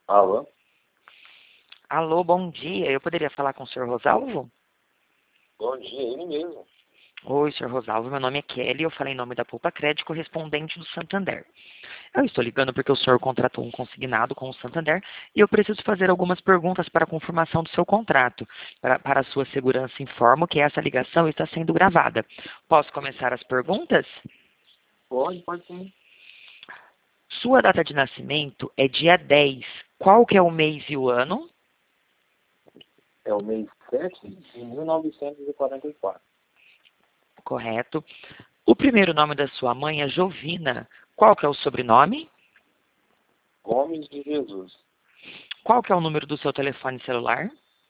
Alô? Alô, bom dia. Eu poderia falar com o senhor Rosalvo? Bom dia, ele mesmo. Oi, senhor Rosalvo. Meu nome é Kelly. Eu falei em nome da Poupa Crédito, correspondente do Santander. Eu estou ligando porque o senhor contratou um consignado com o Santander e eu preciso fazer algumas perguntas para a confirmação do seu contrato. Para a sua segurança, informo que essa ligação está sendo gravada. Posso começar as perguntas? Pode sim. Sua data de nascimento é dia 10. Qual que é o mês e o ano? É o mês 7 de 1944. Correto. O primeiro nome da sua mãe é Jovina. Qual que é o sobrenome? Gomes de Jesus. Qual que é o número do seu telefone celular?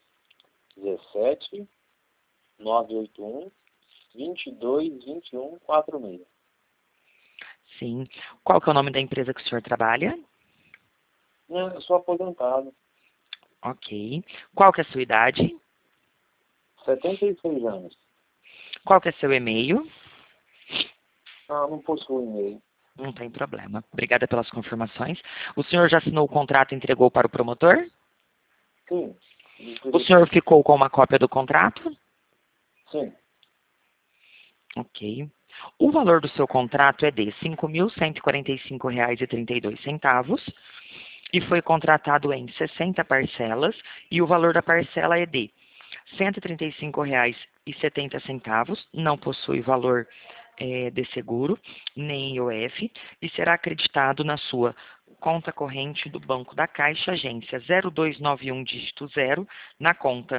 17 981 22 21 46. Sim. Qual que é o nome da empresa que o senhor trabalha? Não, eu sou aposentado. Ok. Qual que é a sua idade? 76 anos. Qual que é seu e-mail? Ah, não possuo e-mail. Não tem problema. Obrigada pelas confirmações. O senhor já assinou o contrato e entregou para o promotor? Sim. O senhor ficou com uma cópia do contrato? Sim. Ok. O valor do seu contrato é de R$ 5.145,32 e foi contratado em 60 parcelas e o valor da parcela é de R$ 135,70, não possui valor de seguro, nem IOF, e será acreditado na sua conta corrente do Banco da Caixa, agência 0291 dígito 0, na conta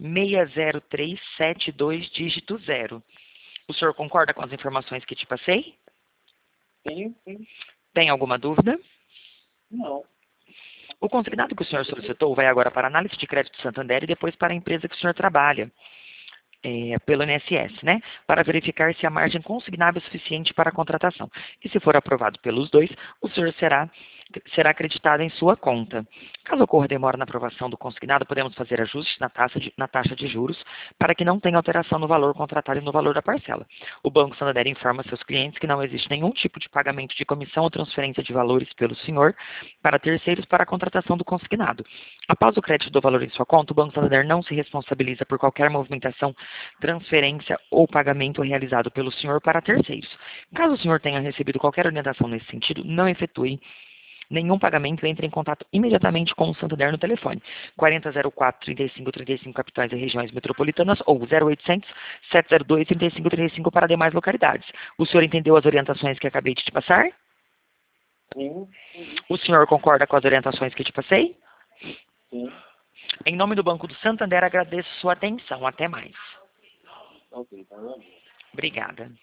60372 dígito 0. O senhor concorda com as informações que te passei? Sim, sim. Tem alguma dúvida? Não. O consignado que o senhor solicitou vai agora para a análise de crédito Santander e depois para a empresa que o senhor trabalha, pelo INSS, né? Para verificar se a margem consignável é suficiente para a contratação. E se for aprovado pelos dois, o senhor será acreditado em sua conta. Caso ocorra demora na aprovação do consignado, podemos fazer ajustes na taxa de juros para que não tenha alteração no valor contratado e no valor da parcela. O Banco Santander informa seus clientes que não existe nenhum tipo de pagamento de comissão ou transferência de valores pelo senhor para terceiros para a contratação do consignado. Após o crédito do valor em sua conta, o Banco Santander não se responsabiliza por qualquer movimentação, transferência ou pagamento realizado pelo senhor para terceiros. Caso o senhor tenha recebido qualquer orientação nesse sentido, não efetue nenhum pagamento, entre em contato imediatamente com o Santander no telefone 4004-3535 capitais e regiões metropolitanas ou 0800 702 3535 para demais localidades. O senhor entendeu as orientações que acabei de te passar? Sim. O senhor concorda com as orientações que te passei? Sim. Em nome do Banco do Santander, agradeço sua atenção. Até mais. Ok, tá bom. Obrigada.